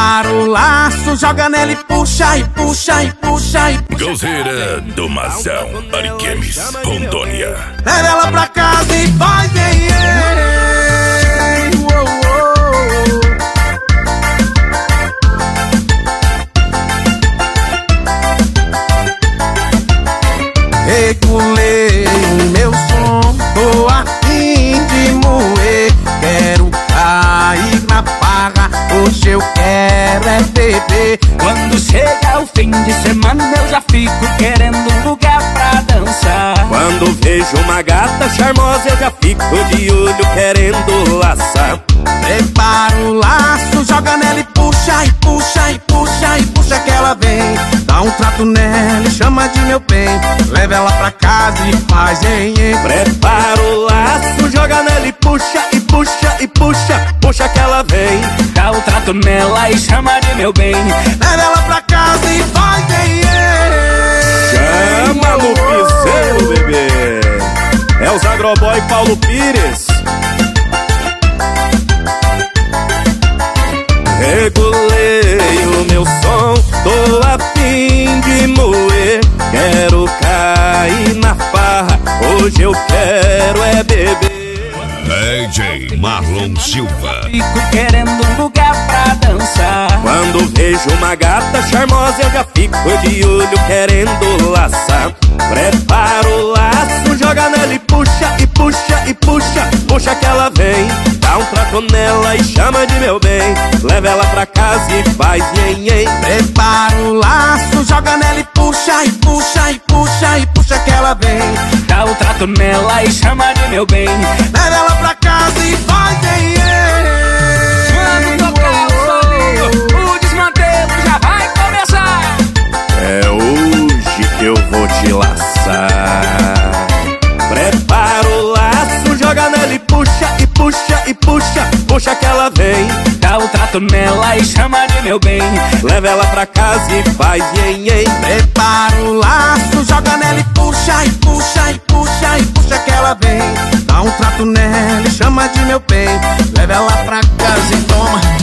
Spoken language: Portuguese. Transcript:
Prepara o laço, joga nela e puxa, e puxa, e puxa, e puxa. Golzeira do Mazão, Ariquemes, Rondônia. Leva ela pra casa e vai, Regulei o meu som, tô a fim de moer. Quero cair na farra, hoje eu quero é beber. Quando chega o fim de semana eu já fico querendo um lugar pra dançar. Quando vejo uma gata charmosa eu já fico de olho querendo laçar. Prepara o laço, joga nela e puxa, e puxa, e puxa, e puxa que ela vem. Dá um trato nela e chama de meu bem. Leva ela pra casa e faz Prepara o laço, joga nela e puxa, e puxa, e puxa, puxa que ela vem. Dá um trato nela e chama de meu bem. Leva ela pra casa e faz Chama no piseiro, bebê. É os Agroboy Paulo Pires. Regulei o meu som, tô a fim de moer. Quero cair na farra, hoje eu quero é beber. DJ Marlon Silva. Fico querendo um lugar pra dançar. Quando vejo uma gata charmosa eu já fico de olho querendo laçar. Prepara o laço, joga nela e puxa, e puxa, e puxa, puxa que ela vem. Dá um trato nela e chama de meu bem. Leva ela pra casa e faz nhen. Prepara o laço, joga nela e puxa, e puxa, e puxa, e puxa que ela vem. Dá um trato nela e chama de meu bem. Leva ela pra casa e faz Quando tocar o solinho, o desmantelo já vai começar. É hoje que eu vou te laçar. Prepara o laço, joga nela e puxa, e puxa, e puxa, puxa que ela vem. Dá um trato nela e chama de meu bem. Leva ela pra casa e faz nhen. Prepara o laço, joga nela e puxa, e puxa, e puxa, e puxa que ela vem. Dá um trato nela e chama de meu bem. Leva ela pra casa e toma.